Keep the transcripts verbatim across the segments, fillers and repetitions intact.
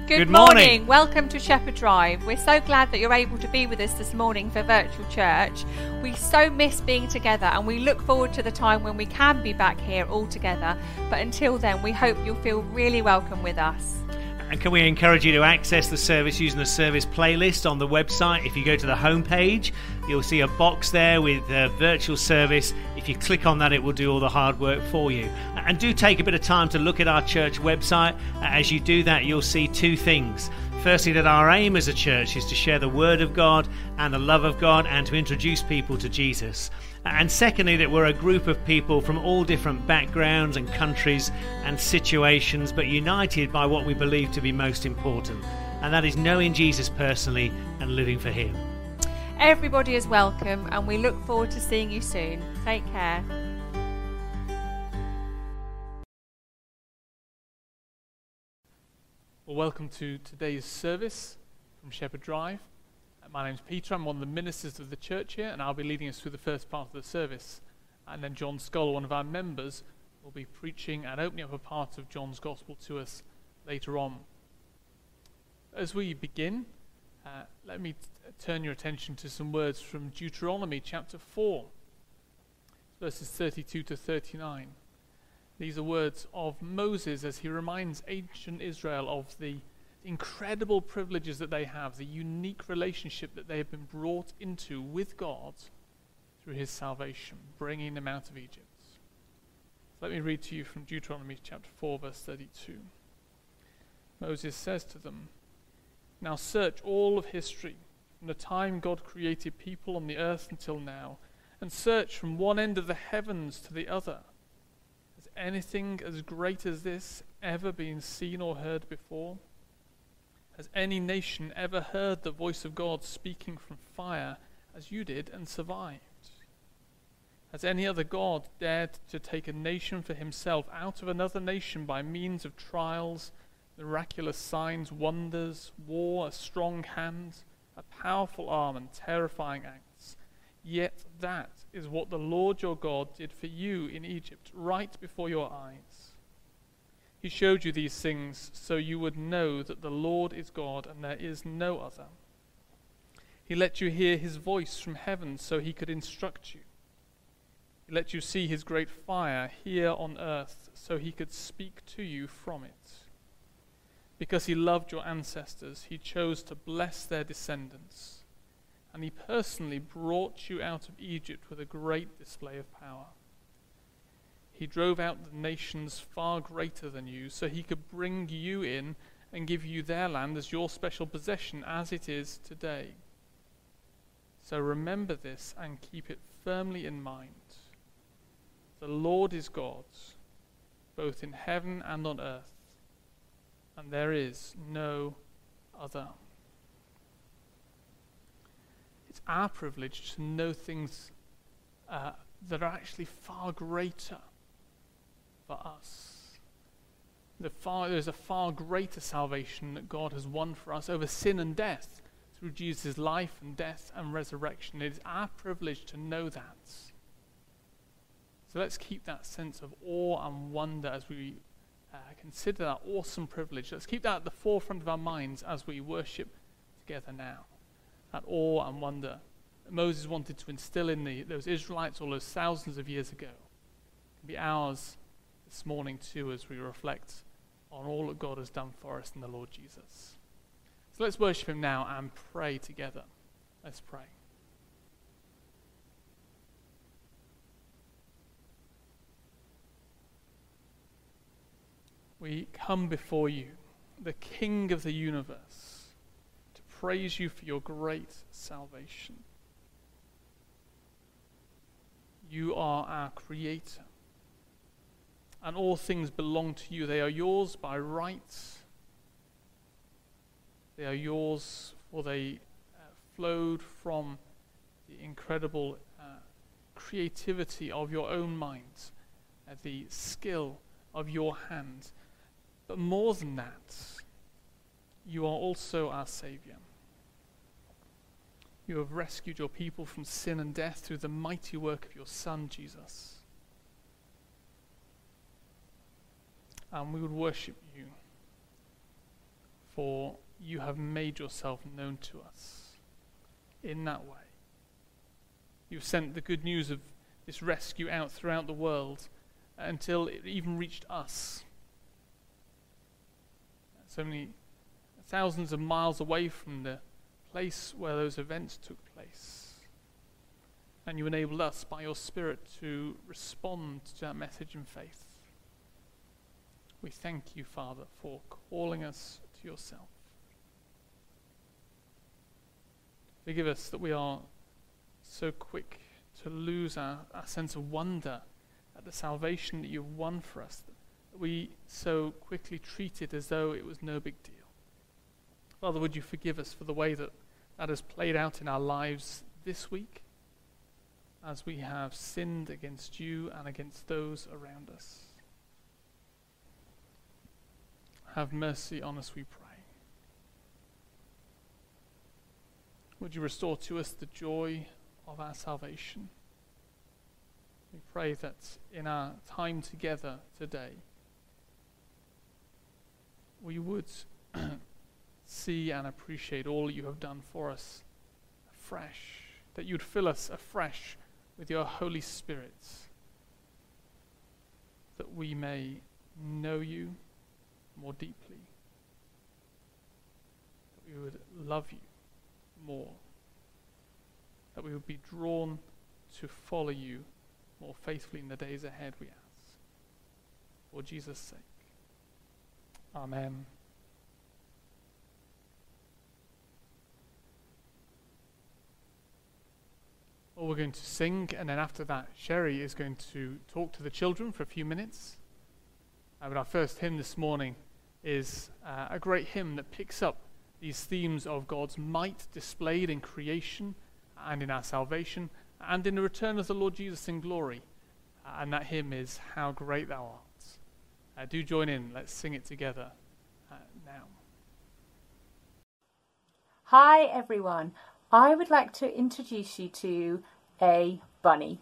Good, Good morning. morning. Welcome to Shepherd Drive. We're so glad that you're able to be with us this morning for virtual church. We so miss being together and we look forward to the time when we can be back here all together. But until then, we hope you'll feel really welcome with us. And can we encourage you to access the service using the service playlist on the website? If you go to the home page, you'll see a box there with uh, virtual service. If you click on that, it will do all the hard work for you. And do take a bit of time to look at our church website. As you do that, you'll see two things. Firstly, that our aim as a church is to share the Word of God and the love of God and to introduce people to Jesus. And secondly, that we're a group of people from all different backgrounds and countries and situations, but united by what we believe to be most important, and that is knowing Jesus personally and living for Him. Everybody is welcome and we look forward to seeing you soon. Take care. Well, welcome to today's service from Shepherd Drive. My name's Peter. I'm one of the ministers of the church here, and I'll be leading us through the first part of the service. And then John Scull, one of our members, will be preaching and opening up a part of John's Gospel to us later on. As we begin, uh, let me t- turn your attention to some words from Deuteronomy chapter four, verses thirty-two to thirty-nine. These are words of Moses as he reminds ancient Israel of the incredible privileges that they have, the unique relationship that they have been brought into with God through His salvation, bringing them out of Egypt. So let me read to you from Deuteronomy chapter four, verse thirty-two. Moses says to them, "Now search all of history, from the time God created people on the earth until now, and search from one end of the heavens to the other. Has anything as great as this ever been seen or heard before? Has any nation ever heard the voice of God speaking from fire as you did and survived? Has any other God dared to take a nation for himself out of another nation by means of trials, miraculous signs, wonders, war, a strong hand, a powerful arm, and terrifying acts? Yet that is what the Lord your God did for you in Egypt, right before your eyes. He showed you these things so you would know that the Lord is God and there is no other. He let you hear His voice from heaven so He could instruct you. He let you see His great fire here on earth so He could speak to you from it. Because He loved your ancestors, He chose to bless their descendants, and He personally brought you out of Egypt with a great display of power. He drove out the nations far greater than you so He could bring you in and give you their land as your special possession as it is today. So remember this and keep it firmly in mind. The Lord is God, both in heaven and on earth, and there is no other." It's our privilege to know things uh, that are actually far greater for us. The far, there's a far greater salvation that God has won for us over sin and death through Jesus' life and death and resurrection. It is our privilege to know that. So let's keep that sense of awe and wonder as we uh, consider that awesome privilege. Let's keep that at the forefront of our minds as we worship together now. That awe and wonder that Moses wanted to instill in the, those Israelites all those thousands of years ago can be ours this morning too as we reflect on all that God has done for us in the Lord Jesus. So let's worship Him now and pray together. Let's pray. We come before You, the King of the universe, to praise You for Your great salvation. You are our Creator, and all things belong to You. They are Yours by right. They are Yours, for they uh, flowed from the incredible uh, creativity of Your own mind, uh, the skill of Your hand. But more than that, You are also our Saviour. You have rescued Your people from sin and death through the mighty work of Your Son, Jesus. And we would worship You for you have made yourself known to us in that way. You've sent the good news of this rescue out throughout the world until it even reached us. So many thousands of miles away from the place where those events took place. And you enabled us by your Spirit to respond to that message in faith. We thank you, Father, for calling us to yourself. Forgive us that we are so quick to lose our, our sense of wonder at the salvation that you've won for us, that we so quickly treat it as though it was no big deal. Father, would you forgive us for the way that that has played out in our lives this week as we have sinned against you and against those around us. Have mercy on us, we pray. Would you restore to us the joy of our salvation? We pray that in our time together today, we would see and appreciate all you have done for us afresh, that you'd fill us afresh with your Holy Spirit, that we may know you more deeply, that we would love you more, that we would be drawn to follow you more faithfully in the days ahead, we ask. For Jesus' sake. Amen. Well, we're going to sing, and then after that, Sherry is going to talk to the children for a few minutes. Uh, but our first hymn this morning is uh, a great hymn that picks up these themes of God's might displayed in creation and in our salvation and in the return of the Lord Jesus in glory. Uh, and that hymn is How Great Thou Art. Uh, do join in. Let's sing it together uh, now. Hi everyone. I would like to introduce you to a bunny.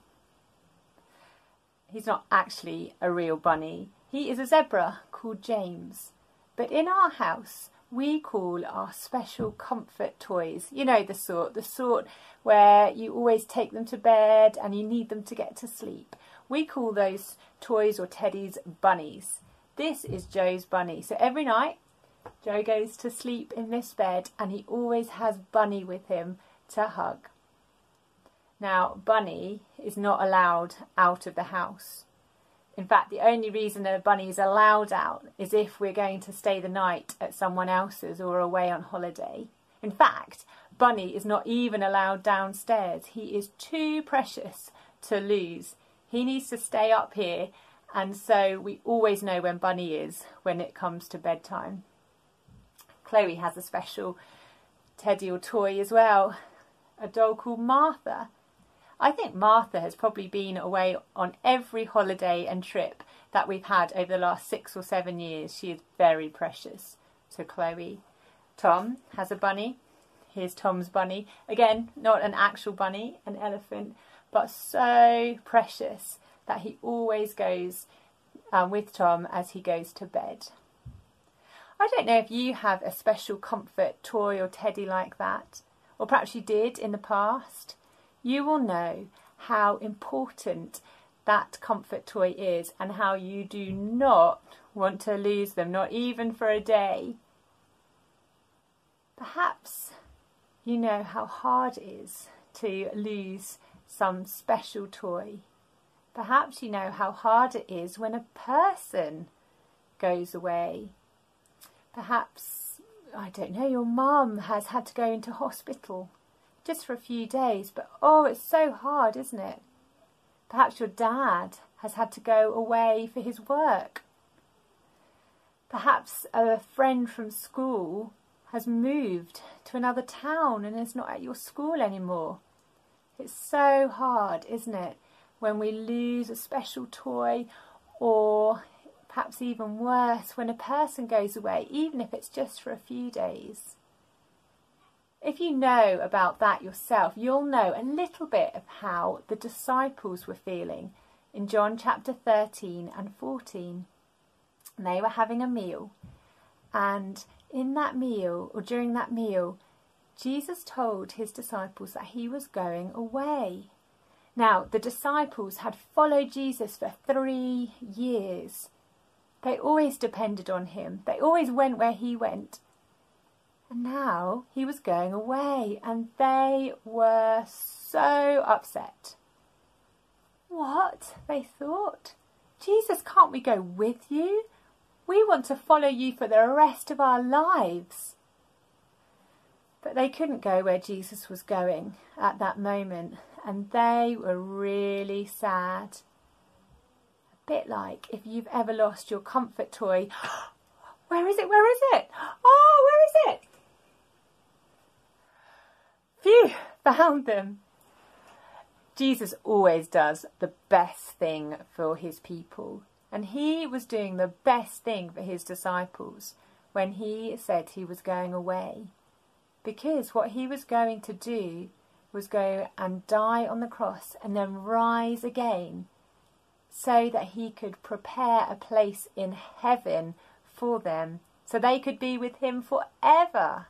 He's not actually a real bunny. He is a zebra called James. But in our house, we call our special comfort toys, you know the sort, the sort where you always take them to bed and you need them to get to sleep. We call those toys or teddies bunnies. This is Joe's bunny. So every night, Joe goes to sleep in this bed and he always has Bunny with him to hug. Now, Bunny is not allowed out of the house. In fact, the only reason a bunny is allowed out is if we're going to stay the night at someone else's or away on holiday. In fact, Bunny is not even allowed downstairs. He is too precious to lose. He needs to stay up here, and so we always know when Bunny is when it comes to bedtime. Chloe has a special teddy or toy as well, a doll called Martha. I think Martha has probably been away on every holiday and trip that we've had over the last six or seven years. She is very precious to Chloe. Tom has a bunny. Here's Tom's bunny. Again, not an actual bunny, an elephant, but so precious that he always goes um, with Tom as he goes to bed. I don't know if you have a special comfort toy or teddy like that, or perhaps you did in the past. You will know how important that comfort toy is and how you do not want to lose them, not even for a day. Perhaps you know how hard it is to lose some special toy. Perhaps you know how hard it is when a person goes away. Perhaps, I don't know, your mum has had to go into hospital just for a few days, but oh, it's so hard, isn't it? Perhaps your dad has had to go away for his work. Perhaps a friend from school has moved to another town and is not at your school anymore. It's so hard, isn't it, when we lose a special toy, or perhaps even worse, when a person goes away, even if it's just for a few days. If you know about that yourself, you'll know a little bit of how the disciples were feeling in John chapter thirteen and fourteen. And they were having a meal, and in that meal, or during that meal, Jesus told his disciples that he was going away. Now, the disciples had followed Jesus for three years. They always depended on him. They always went where he went. And now he was going away, and they were so upset. What? They thought. Jesus, can't we go with you? We want to follow you for the rest of our lives. But they couldn't go where Jesus was going at that moment, and they were really sad. A bit like if you've ever lost your comfort toy. Where is it? Where is it? Oh, where is it? Phew, found them. Jesus always does the best thing for his people, and he was doing the best thing for his disciples when he said he was going away, because what he was going to do was go and die on the cross and then rise again so that he could prepare a place in heaven for them so they could be with him forever.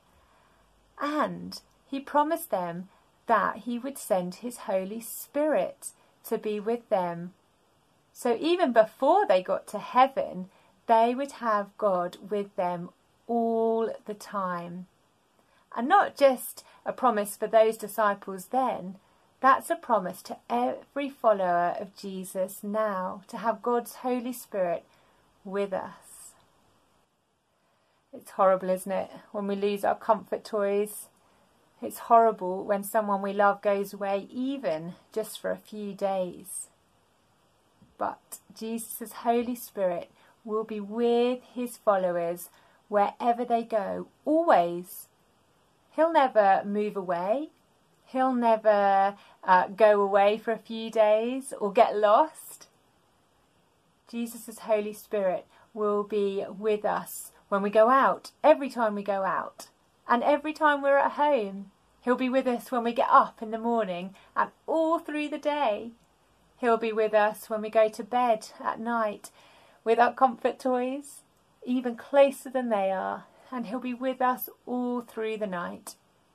And he promised them that he would send his Holy Spirit to be with them. So even before they got to heaven, they would have God with them all the time. And not just a promise for those disciples then, that's a promise to every follower of Jesus now, to have God's Holy Spirit with us. It's horrible, isn't it, when we lose our comfort toys? It's horrible when someone we love goes away, even just for a few days. But Jesus' Holy Spirit will be with his followers wherever they go, always. He'll never move away. He'll never uh, go away for a few days or get lost. Jesus' Holy Spirit will be with us when we go out, every time we go out. And every time we're at home. He'll be with us when we get up in the morning and all through the day. He'll be with us when we go to bed at night with our comfort toys, even closer than they are. And he'll be with us all through the night.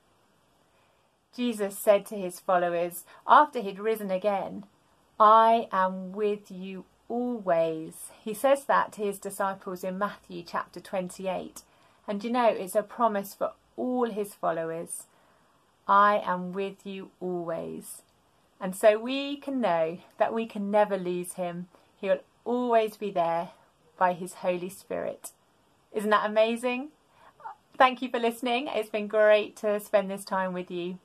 Jesus said to his followers after he'd risen again, I am with you always. He says that to his disciples in Matthew chapter twenty-eight. And you know, it's a promise for all his followers. I am with you always. And so we can know that we can never lose him. He'll always be there by his Holy Spirit. Isn't that amazing? Thank you for listening. It's been great to spend this time with you.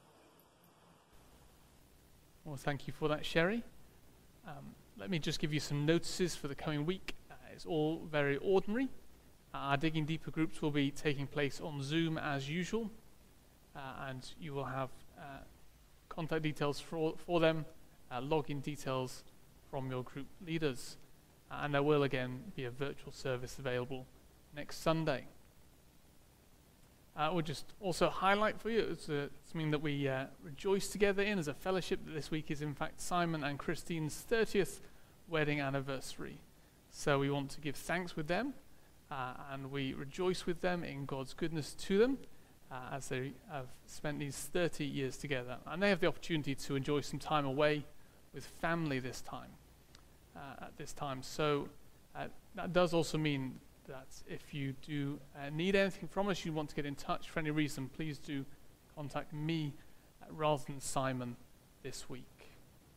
Well, thank you for that, Sherry. Um, let me just give you some notices for the coming week. Uh, it's all very ordinary. Our Digging Deeper groups will be taking place on Zoom as usual, uh, and you will have uh, contact details for, for them, uh, login details from your group leaders, uh, and there will again be a virtual service available next Sunday. I uh, would just also highlight for you, it's, uh, something that we uh, rejoice together in as a fellowship. That this week is in fact Simon and Christine's thirtieth wedding anniversary. So we want to give thanks with them, uh, and we rejoice with them in God's goodness to them uh, as they have spent these thirty years together. And they have the opportunity to enjoy some time away with family this time, uh, at this time. So uh, that does also mean that if you do uh, need anything from us, you want to get in touch for any reason, please do contact me uh, rather than Simon this week.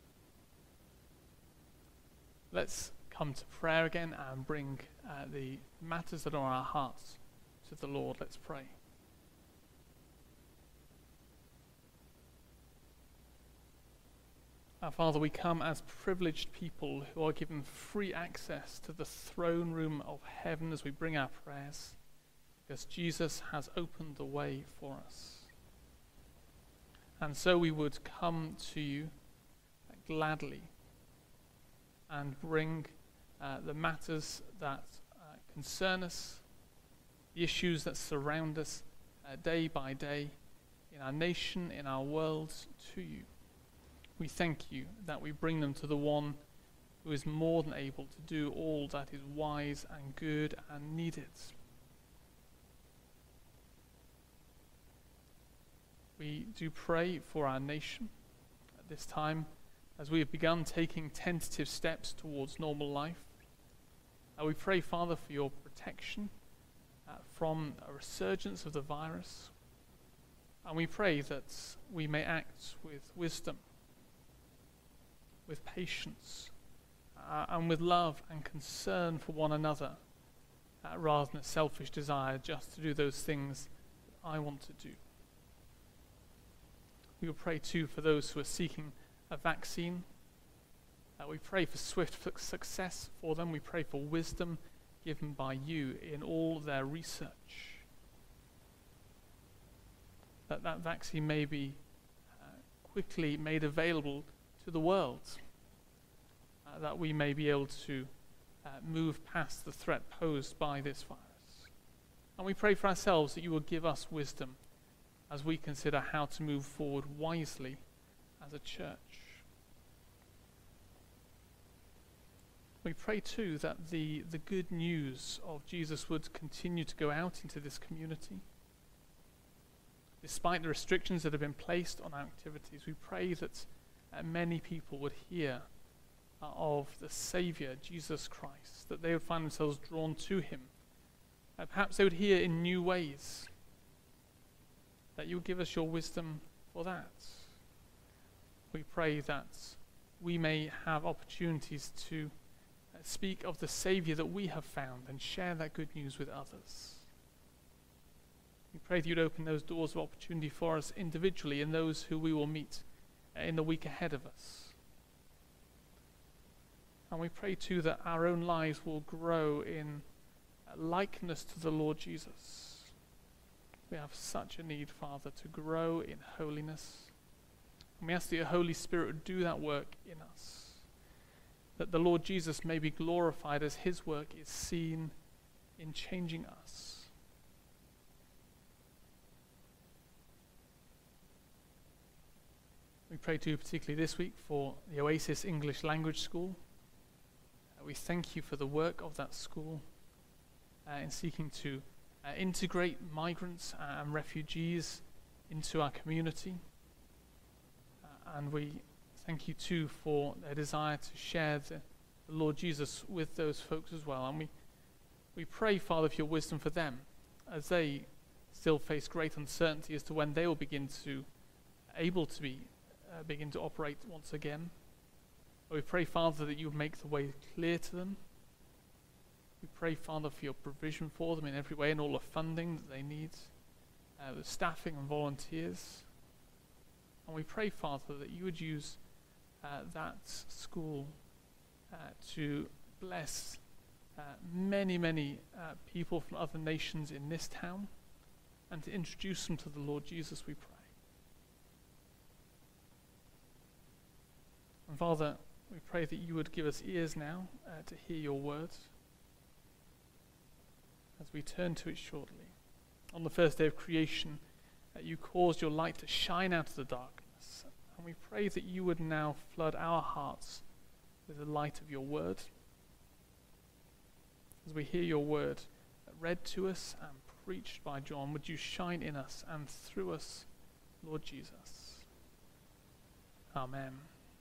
Let's come to prayer again and bring uh, the matters that are on our hearts to the Lord. Let's pray. Our Father, we come as privileged people who are given free access to the throne room of heaven as we bring our prayers, because Jesus has opened the way for us. And so we would come to you gladly and bring uh, the matters that uh, concern us, the issues that surround us uh, day by day in our nation, in our world, to you. We thank you that we bring them to the one who is more than able to do all that is wise and good and needed. we do pray for our nation at this time as we have begun taking tentative steps towards normal life. Uh, we pray, Father, for your protection uh, from a resurgence of the virus. And we pray that we may act with wisdom, with patience, uh, and with love and concern for one another, uh, rather than a selfish desire just to do those things that I want to do. We will pray too for those who are seeking a vaccine. Uh, we pray for swift f- success for them. We pray for wisdom given by you in all their research. That that vaccine may be uh, quickly made available to the world. Uh, that we may be able to uh, move past the threat posed by this virus. And we pray for ourselves that you will give us wisdom as we consider how to move forward wisely as a church. We pray too that the, the good news of Jesus would continue to go out into this community. Despite the restrictions that have been placed on our activities, we pray that uh, many people would hear uh, of the Saviour, Jesus Christ, that they would find themselves drawn to him. Uh, perhaps they would hear in new ways, that you would give us your wisdom for that. We pray that we may have opportunities to uh, speak of the Saviour that we have found and share that good news with others. We pray that you'd open those doors of opportunity for us individually and those who we will meet uh, in the week ahead of us. And we pray too that our own lives will grow in uh, likeness to the Lord Jesus. We have such a need, Father, to grow in holiness. And we ask that your Holy Spirit would do that work in us. That the Lord Jesus may be glorified as his work is seen in changing us. We pray too, particularly this week, for the Oasis English Language School. Uh, we thank you for the work of that school uh, in seeking to Uh, integrate migrants and refugees into our community. Uh, and we thank you too for their desire to share the, the Lord Jesus with those folks as well. And we, we pray, Father, for your wisdom for them as they still face great uncertainty as to when they will begin to, able to be, uh, begin to operate once again. We pray, Father, that you make the way clear to them. We pray, Father, for your provision for them in every way and all the funding that they need, uh, the staffing and volunteers. And we pray, Father, that you would use uh, that school uh, to bless uh, many, many uh, people from other nations in this town and to introduce them to the Lord Jesus, we pray. And Father, we pray that you would give us ears now uh, to hear your words as we turn to it shortly. On the first day of creation, uh, you caused your light to shine out of the darkness. And we pray that you would now flood our hearts with the light of your word. As we hear your word uh, read to us and preached by John, would you shine in us and through us, Lord Jesus. Amen.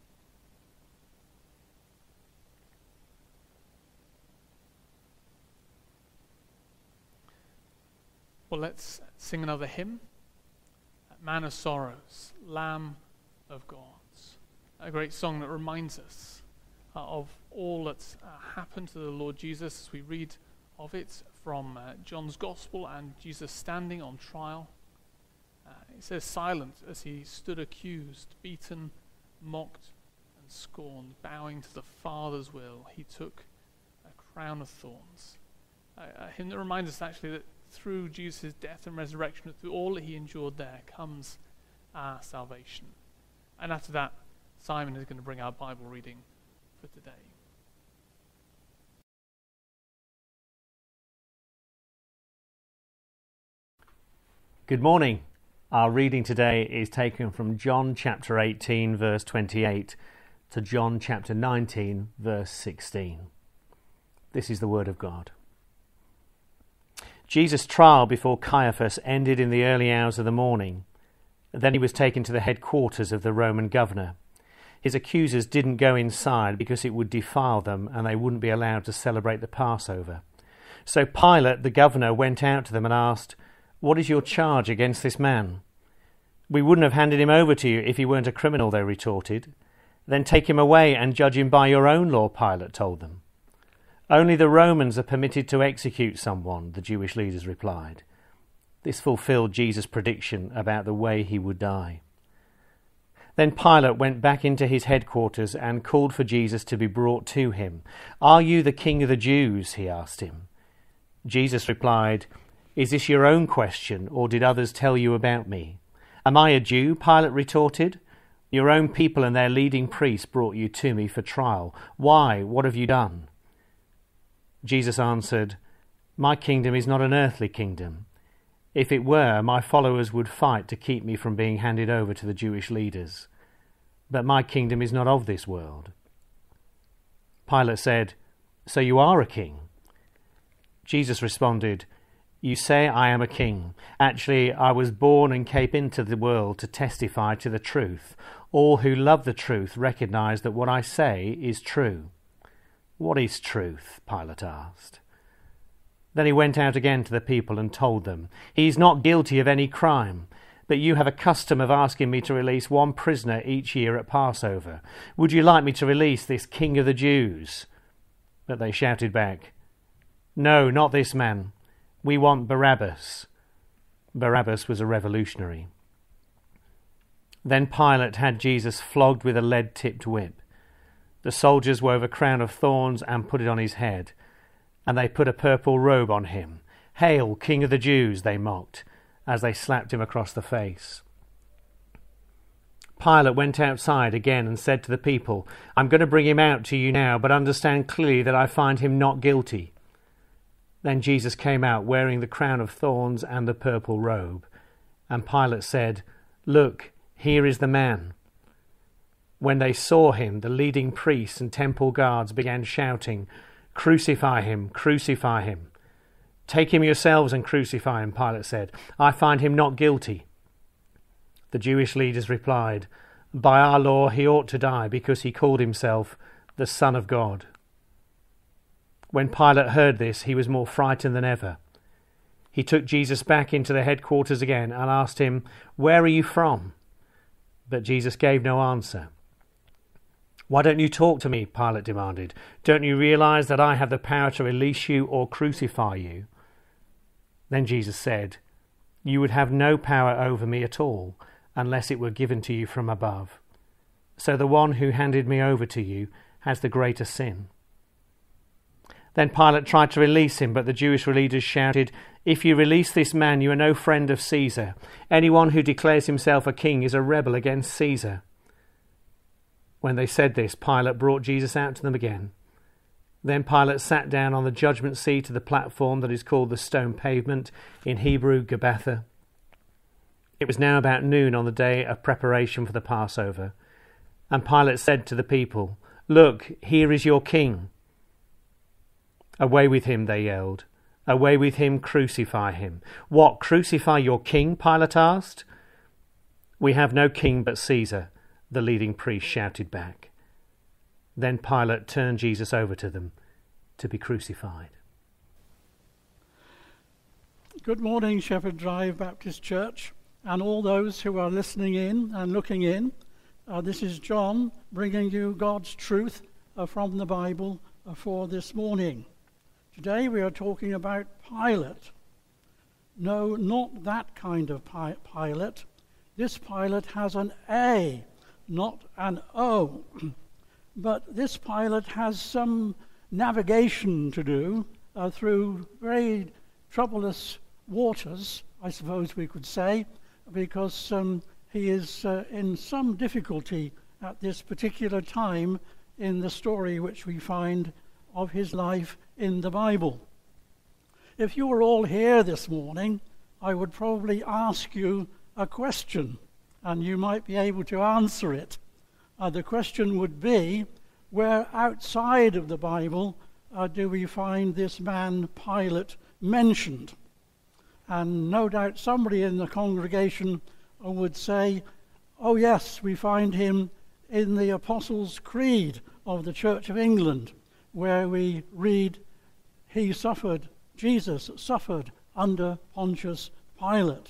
Well, let's sing another hymn, Man of Sorrows, Lamb of God. A great song that reminds us uh, of all that's uh, happened to the Lord Jesus as we read of it from uh, John's Gospel and Jesus standing on trial. Uh, it says, silent as he stood accused, beaten, mocked, and scorned, bowing to the Father's will, he took a crown of thorns. Uh, a hymn that reminds us actually that through Jesus' death and resurrection, through all that he endured there, comes our salvation. And after that, Simon is going to bring our Bible reading for today. Good morning. Our reading today is taken from John chapter eighteen, verse twenty-eight, to John chapter nineteen, verse sixteen. This is the word of God. Jesus' trial before Caiaphas ended in the early hours of the morning. Then he was taken to the headquarters of the Roman governor. His accusers didn't go inside because it would defile them and they wouldn't be allowed to celebrate the Passover. So Pilate, the governor, went out to them and asked, "What is your charge against this man?" "We wouldn't have handed him over to you if he weren't a criminal," they retorted. "Then take him away and judge him by your own law," Pilate told them. "Only the Romans are permitted to execute someone," the Jewish leaders replied. This fulfilled Jesus' prediction about the way he would die. Then Pilate went back into his headquarters and called for Jesus to be brought to him. "Are you the king of the Jews?" he asked him. Jesus replied, "Is this your own question, or did others tell you about me?" "Am I a Jew?" Pilate retorted. "Your own people and their leading priests brought you to me for trial. Why? What have you done?" Jesus answered, "My kingdom is not an earthly kingdom. If it were, my followers would fight to keep me from being handed over to the Jewish leaders. But my kingdom is not of this world." Pilate said, "So you are a king?" Jesus responded, "You say I am a king. Actually, I was born and came into the world to testify to the truth. All who love the truth recognize that what I say is true." "What is truth?" Pilate asked. Then he went out again to the people and told them, "He is not guilty of any crime, but you have a custom of asking me to release one prisoner each year at Passover. Would you like me to release this king of the Jews?" But they shouted back, "No, not this man. We want Barabbas." Barabbas was a revolutionary. Then Pilate had Jesus flogged with a lead-tipped whip. The soldiers wove a crown of thorns and put it on his head, and they put a purple robe on him. "Hail, King of the Jews," they mocked, as they slapped him across the face. Pilate went outside again and said to the people, "I'm going to bring him out to you now, but understand clearly that I find him not guilty." Then Jesus came out wearing the crown of thorns and the purple robe, and Pilate said, "Look, here is the man." When they saw him, the leading priests and temple guards began shouting, "Crucify him, crucify him." "Take him yourselves and crucify him," Pilate said. "I find him not guilty." The Jewish leaders replied, "By our law he ought to die because he called himself the Son of God." When Pilate heard this, he was more frightened than ever. He took Jesus back into the headquarters again and asked him, "Where are you from?" But Jesus gave no answer. "Why don't you talk to me?" Pilate demanded. "Don't you realize that I have the power to release you or crucify you?" Then Jesus said, "You would have no power over me at all unless it were given to you from above. So the one who handed me over to you has the greater sin." Then Pilate tried to release him, but the Jewish leaders shouted, "If you release this man, you are no friend of Caesar. Anyone who declares himself a king is a rebel against Caesar." When they said this, Pilate brought Jesus out to them again. Then Pilate sat down on the judgment seat of the platform that is called the Stone Pavement, in Hebrew, Gabbatha. It was now about noon on the day of preparation for the Passover. And Pilate said to the people, "Look, here is your king." "Away with him," they yelled. "Away with him, crucify him." "What, crucify your king?" Pilate asked. "We have no king but Caesar," the leading priest shouted back. Then Pilate turned Jesus over to them to be crucified. Good morning, Shepherd Drive Baptist Church, and all those who are listening in and looking in. Uh, this is John bringing you God's truth uh, from the Bible uh, for this morning. Today we are talking about Pilate. No, not that kind of pi- Pilate. This Pilate has an A, not an O. But this Pilate has some navigation to do uh, through very troublous waters, I suppose we could say, because um, he is uh, in some difficulty at this particular time in the story which we find of his life in the Bible. If you were all here this morning, I would probably ask you a question, and you might be able to answer it. Uh, the question would be, where outside of the Bible uh, do we find this man Pilate mentioned? And no doubt somebody in the congregation would say, oh yes, we find him in the Apostles' Creed of the Church of England, where we read, he suffered, Jesus suffered under Pontius Pilate.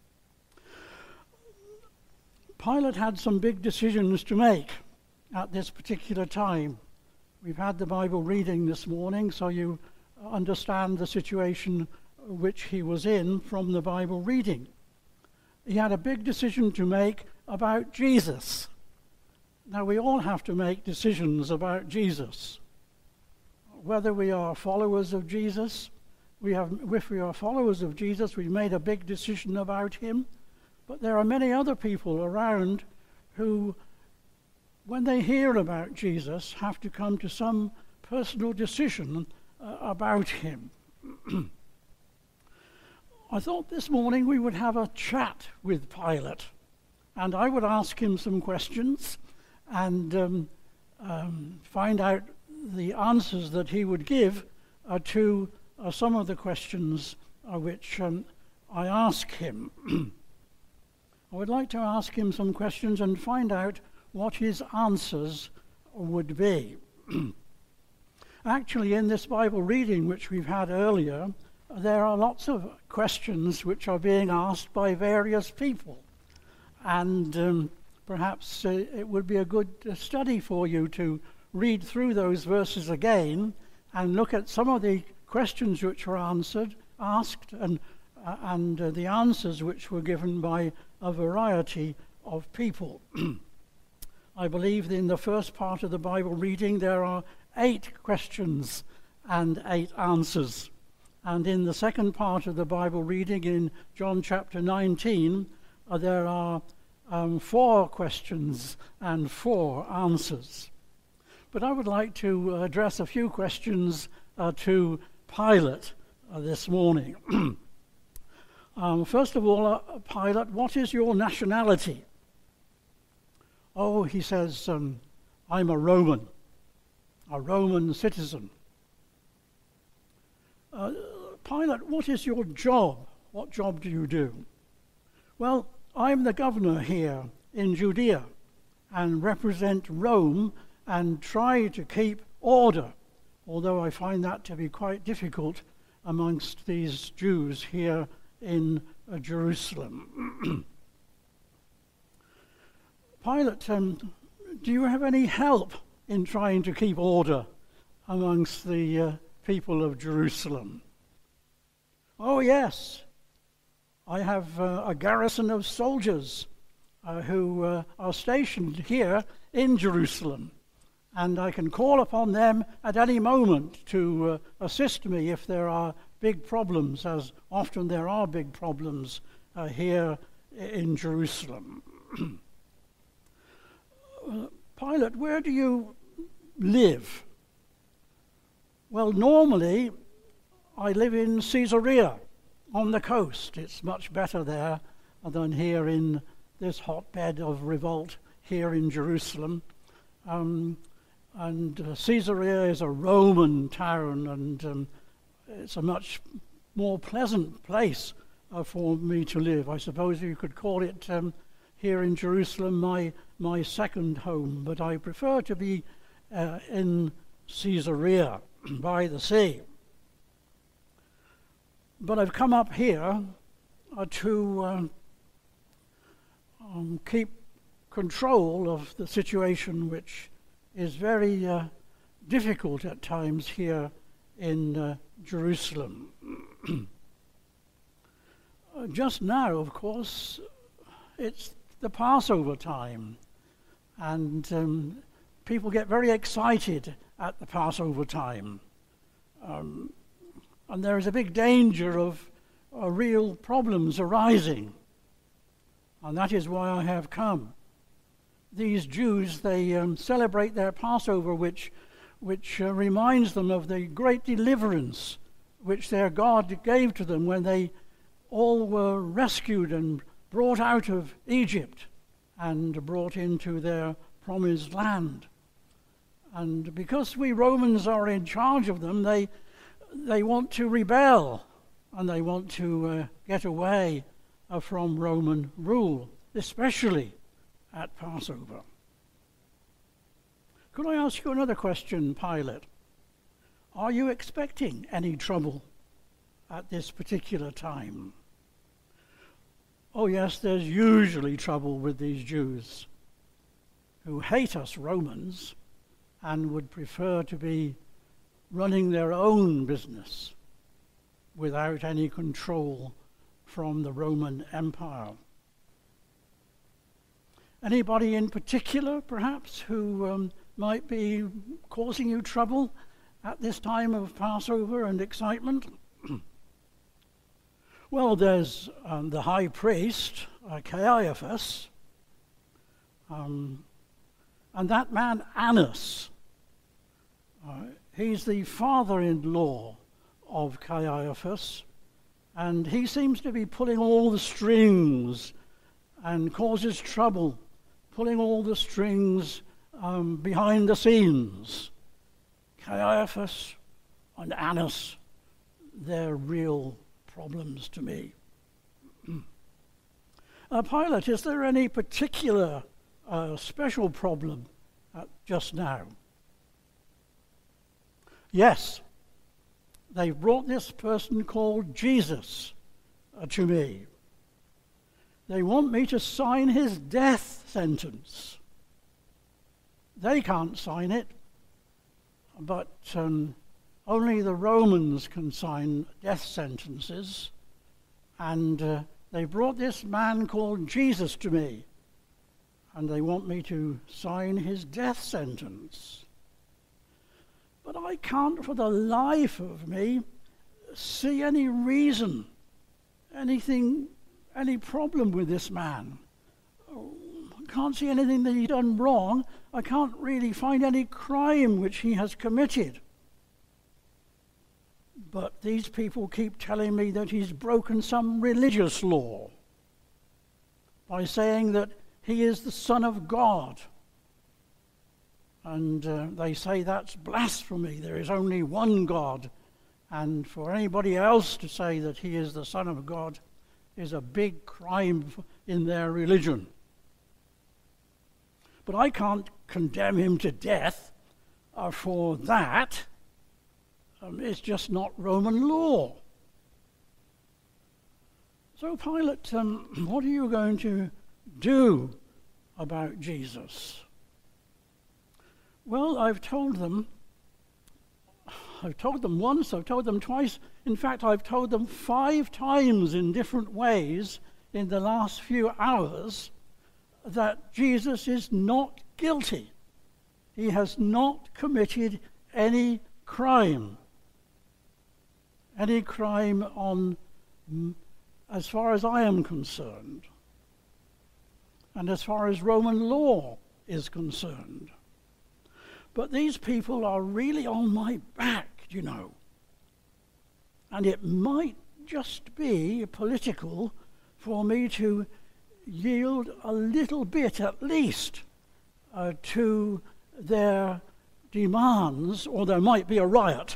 Pilate had some big decisions to make at this particular time. We've had the Bible reading this morning, so you understand the situation which he was in from the Bible reading. He had a big decision to make about Jesus. Now, we all have to make decisions about Jesus. Whether we are followers of Jesus, we have, if we are followers of Jesus, we made a big decision about him. But there are many other people around who, when they hear about Jesus, have to come to some personal decision uh, about him. I thought this morning we would have a chat with Pilate, and I would ask him some questions and um, um, find out the answers that he would give uh, to uh, some of the questions uh, which um, I ask him. I would like to ask him some questions and find out what his answers would be. Actually, in this Bible reading which we've had earlier, there are lots of questions which are being asked by various people. And um, perhaps uh, it would be a good uh, study for you to read through those verses again and look at some of the questions which were answered, asked, and, uh, and uh, the answers which were given by a variety of people. I believe in the first part of the Bible reading there are eight questions and eight answers. And in the second part of the Bible reading in John chapter nineteen, uh, there are um, four questions and four answers. But I would like to uh, address a few questions uh, to Pilate uh, this morning. um, first of all, uh, Pilate, what is your nationality? Oh, he says, um, I'm a Roman, a Roman citizen. Uh, Pilate, what is your job? What job do you do? Well, I'm the governor here in Judea and represent Rome and try to keep order, although I find that to be quite difficult amongst these Jews here in uh, Jerusalem. Pilate, um, do you have any help in trying to keep order amongst the uh, people of Jerusalem? Oh, yes. I have uh, a garrison of soldiers uh, who uh, are stationed here in Jerusalem, and I can call upon them at any moment to uh, assist me if there are big problems, as often there are big problems uh, here in Jerusalem. uh, Pilate, where do you live? Well, normally I live in Caesarea on the coast. It's much better there than here in this hotbed of revolt here in Jerusalem. Um, and uh, Caesarea is a Roman town, and um, it's a much more pleasant place uh, for me to live. I suppose you could call it um, here in Jerusalem my, my second home, but I prefer to be uh, in Caesarea by the sea. But I've come up here uh, to uh, um, keep control of the situation, which is very uh, difficult at times here in uh, Jerusalem. uh, just now, of course, it's the Passover time, and um, people get very excited at the Passover time. Um, and there is a big danger of uh, real problems arising. And that is why I have come. These Jews, they um, celebrate their Passover, which, which uh, reminds them of the great deliverance which their God gave to them when they all were rescued and brought out of Egypt and brought into their promised land. And because we Romans are in charge of them, they they want to rebel, and they want to uh, get away uh, from Roman rule, especially at Passover. Could I ask you another question, Pilate? Are you expecting any trouble at this particular time? Oh yes, there's usually trouble with these Jews who hate us Romans and would prefer to be running their own business without any control from the Roman Empire. Anybody in particular, perhaps, who um, might be causing you trouble at this time of Passover and excitement? Well, there's um, the high priest, uh, Caiaphas, um, and that man Annas. Uh, he's the father-in-law of Caiaphas, and he seems to be pulling all the strings and causes trouble, pulling all the strings um, behind the scenes. Caiaphas and Annas, they're real problems to me. uh, Pilate, is there any particular uh, special problem uh, just now? Yes, they've brought this person called Jesus uh, to me. They want me to sign his death sentence. They can't sign it, but um, only the Romans can sign death sentences, and uh, they brought this man called Jesus to me, and they want me to sign his death sentence. But I can't for the life of me see any reason, anything, any problem with this man. Oh, I can't see anything that he's done wrong. I can't really find any crime which he has committed. But these people keep telling me that he's broken some religious law by saying that he is the Son of God. And uh, they say that's blasphemy. There is only one God. And for anybody else to say that he is the Son of God is a big crime in their religion. But I can't condemn him to death uh, for that. Um, it's just not Roman law. So Pilate, um, what are you going to do about Jesus? Well, I've told them, I've told them once, I've told them twice. In fact, I've told them five times in different ways in the last few hours that Jesus is not guilty. He has not committed any crime. Any crime on, as far as I am concerned, and as far as Roman law is concerned. But these people are really on my back, you know. And it might just be political for me to yield a little bit, at least, uh, to their demands, or there might be a riot.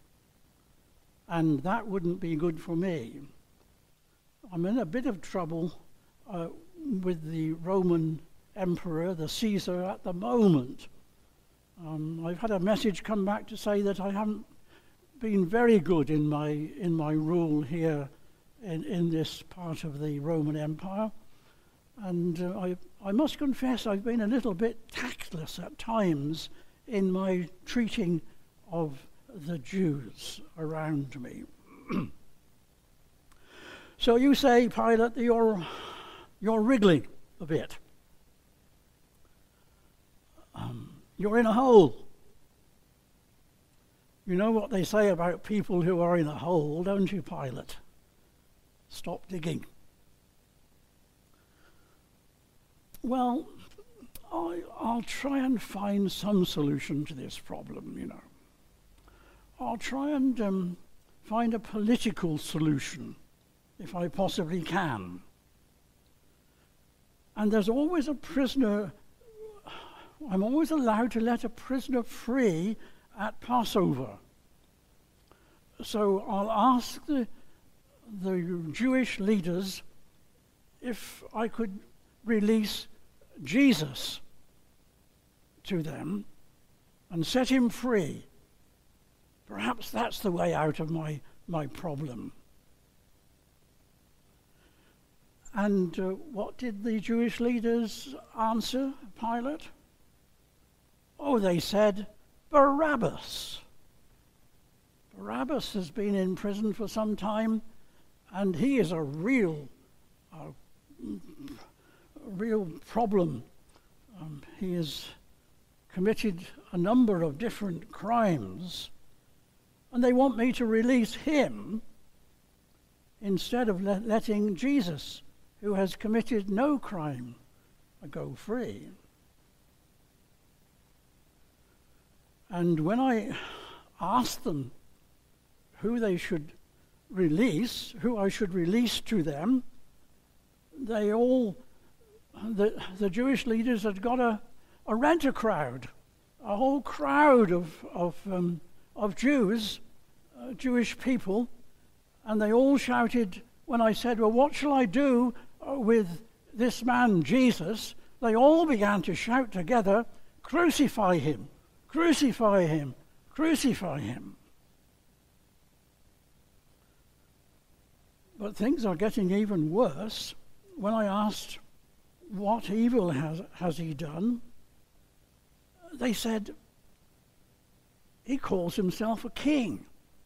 And that wouldn't be good for me. I'm in a bit of trouble uh, with the Roman emperor, the Caesar, at the moment. Um, I've had a message come back to say that I haven't been very good in my in my rule here in, in this part of the Roman Empire. And uh, I, I must confess I've been a little bit tactless at times in my treating of the Jews around me. So you say, Pilate, you're, you're wriggling a bit. Um, you're in a hole. You know what they say about people who are in a hole, don't you, Pilate? Stop digging. Well, I, I'll try and find some solution to this problem, you know. I'll try and um, find a political solution, if I possibly can. And there's always a prisoner, I'm always allowed to let a prisoner free at Passover. So I'll ask the, the Jewish leaders if I could release Jesus to them and set him free, perhaps that's the way out of my, my problem. And uh, what did the Jewish leaders answer Pilate? Oh, they said, Barabbas. Barabbas has been in prison for some time, and he is a real, uh, real problem. Um, he has committed a number of different crimes, and they want me to release him instead of le- letting Jesus, who has committed no crime, go free. And when I asked them who they should release, who I should release to them, they all, the, the Jewish leaders had got a, a rent-a-crowd, a whole crowd of, of, um, of Jews, uh, Jewish people, and they all shouted, when I said, well, what shall I do with this man Jesus? They all began to shout together, crucify him, crucify him, crucify him. But things are getting even worse. When I asked, what evil has, has he done? They said, he calls himself a king.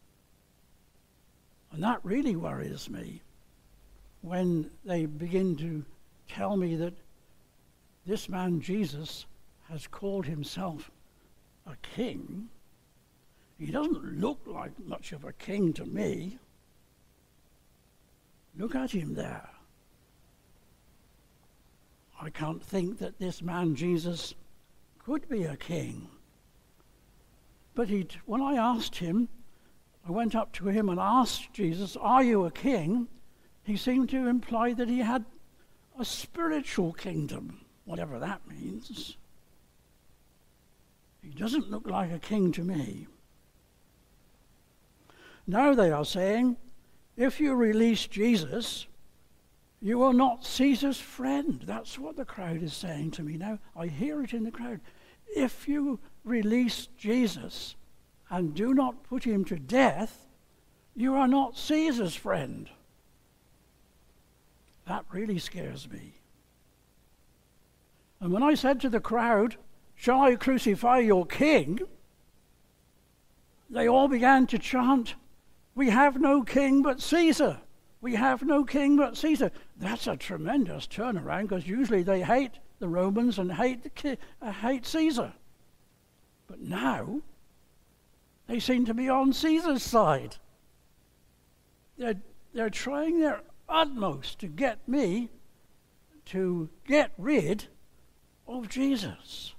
And that really worries me, when they begin to tell me that this man Jesus has called himself a king. He doesn't look like much of a king to me. Look at him there. I can't think that this man Jesus could be a king. But he, when I asked him, I went up to him and asked Jesus, are you a king? He seemed to imply that he had a spiritual kingdom, whatever that means. He doesn't look like a king to me. Now they are saying, if you release Jesus, you are not Caesar's friend. That's what the crowd is saying to me now. I hear it in the crowd. If you release Jesus and do not put him to death, you are not Caesar's friend. That really scares me. And when I said to the crowd, shall I crucify your king? They all began to chant, we have no king but Caesar. We have no king but Caesar. That's a tremendous turnaround, because usually they hate the Romans and hate, the ki- uh, hate Caesar. But now, they seem to be on Caesar's side. They're, they're trying their utmost to get me to get rid of Jesus.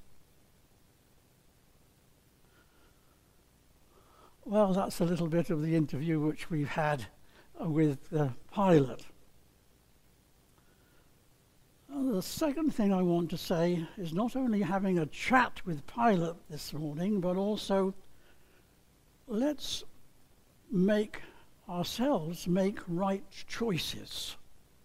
Well, that's a little bit of the interview which we've had uh, with uh, Pilate. Uh, the second thing I want to say is not only having a chat with Pilate this morning, but also let's make ourselves make right choices.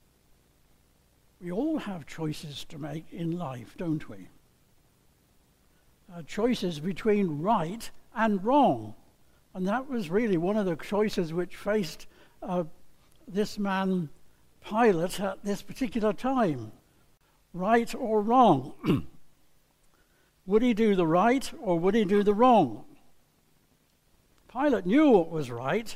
We all have choices to make in life, don't we? Uh, choices between right and wrong. And that was really one of the choices which faced uh, this man Pilate at this particular time. Right or wrong? Would he do the right or would he do the wrong? Pilate knew what was right.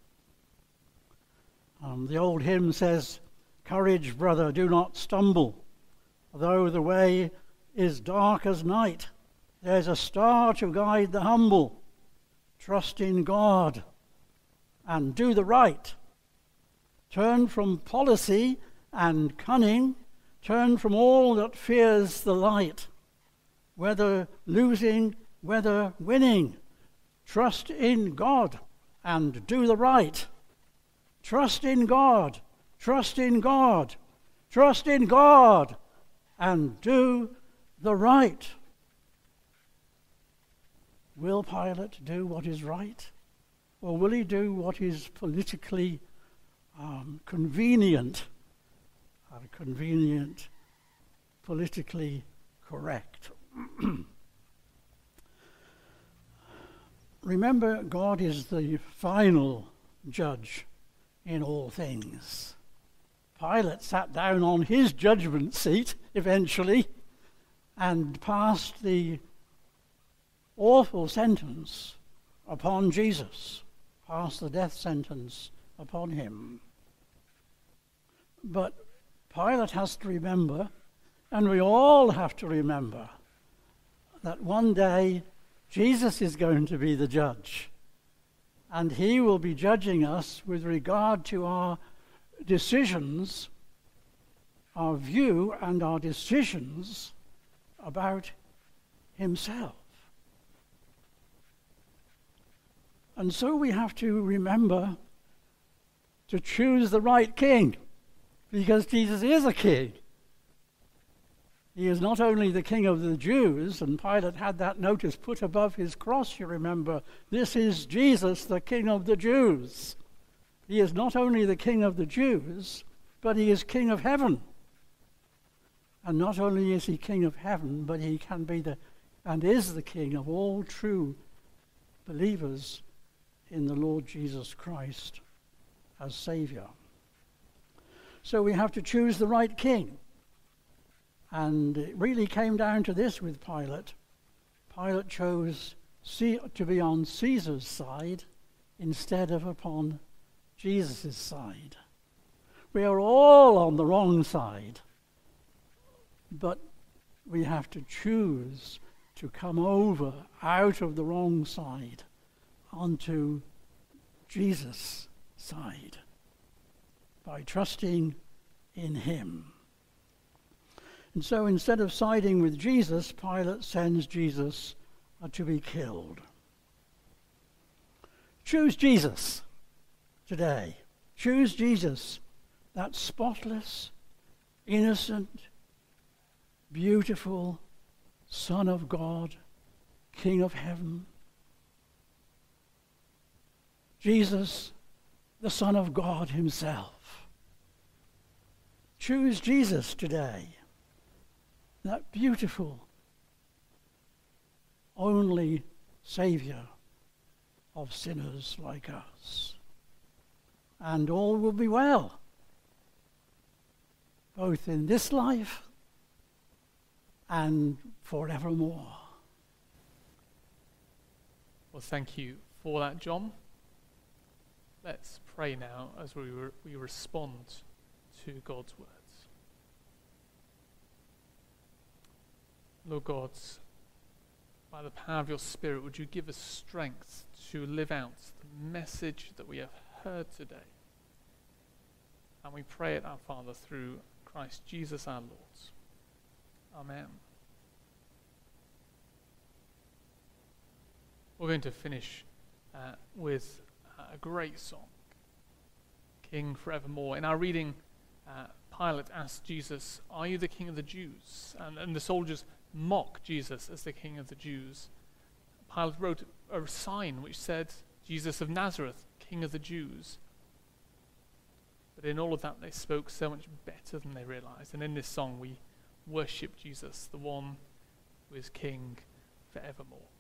Um, the old hymn says, courage, brother, do not stumble. Though the way is dark as night, there's a star to guide the humble. Trust in God and do the right. Turn from policy and cunning. Turn from all that fears the light. Whether losing, whether winning. Trust in God and do the right. Trust in God, trust in God, trust in God, and do the right. Will Pilate do what is right? Or will he do what is politically um, convenient uh, convenient, politically correct. Remember, God is the final judge in all things. Pilate sat down on his judgment seat eventually and passed the awful sentence upon Jesus, passed the death sentence upon him. But Pilate has to remember, and we all have to remember, that one day Jesus is going to be the judge, and he will be judging us with regard to our decisions, our view and our decisions about himself. And so we have to remember to choose the right king, because Jesus is a king. He is not only the King of the Jews, and Pilate had that notice put above his cross, you remember. This is Jesus, the King of the Jews. He is not only the King of the Jews, but he is King of heaven. And not only is he King of heaven, but he can be the, and is the King of all true believers in the Lord Jesus Christ as Saviour. So we have to choose the right king. And it really came down to this with Pilate. Pilate chose to be on Caesar's side instead of upon Jesus' side. We are all on the wrong side, but we have to choose to come over out of the wrong side onto Jesus' side by trusting in him. And so instead of siding with Jesus, Pilate sends Jesus uh, to be killed. Choose Jesus today. Choose Jesus, that spotless, innocent, beautiful Son of God, King of heaven. Jesus, the Son of God himself. Choose Jesus today. That beautiful, only Saviour of sinners like us. And all will be well, both in this life and forevermore. Well, thank you for that, John. Let's pray now as we, re- we respond to God's words. Lord God, by the power of your Spirit, would you give us strength to live out the message that we have heard today? And we pray it, our Father, through Christ Jesus our Lord. Amen. We're going to finish uh, with a great song, King Forevermore. In our reading, uh, Pilate asked Jesus, "Are you the King of the Jews?" And, and the soldiers mock Jesus as the King of the Jews. Pilate wrote a sign which said, "Jesus of Nazareth, King of the Jews." But in all of that, they spoke so much better than they realized. And in this song, we worship Jesus, the one who is King forevermore.